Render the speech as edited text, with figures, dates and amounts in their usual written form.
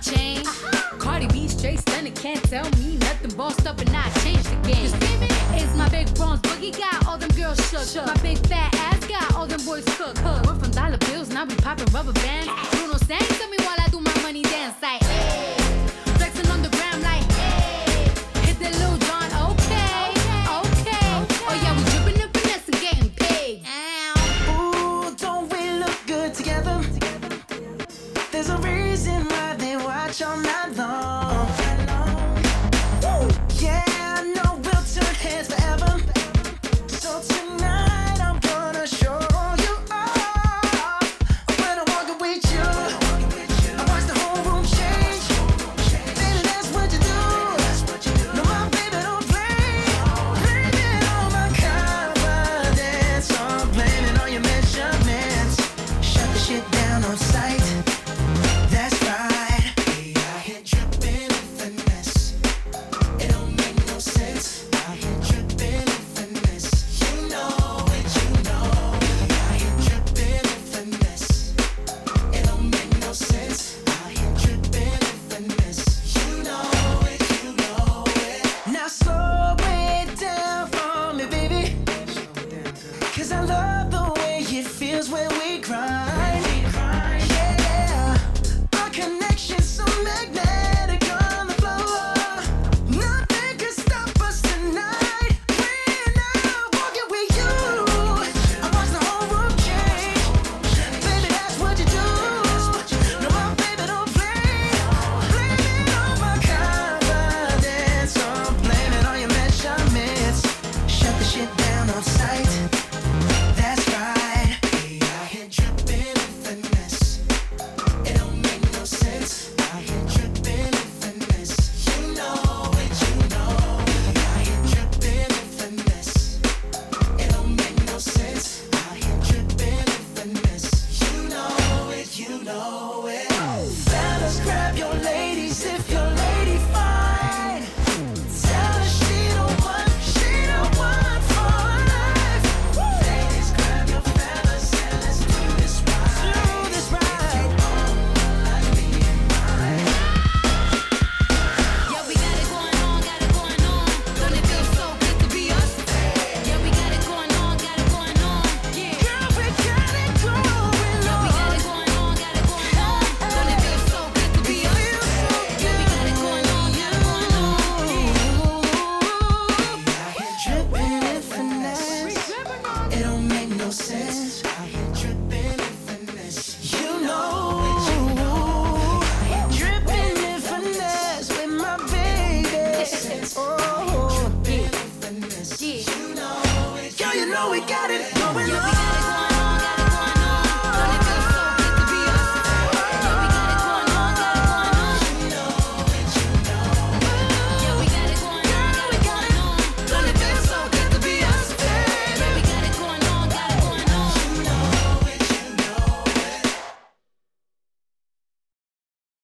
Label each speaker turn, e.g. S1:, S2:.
S1: chain. Cardi B straight stunning, can't tell me nothing. Bossed up and I changed the game. It's my big bronze boogie, got all them girls shook. My big fat ass got all them boys cooked. We're from dollar bills, now we popping rubber bands.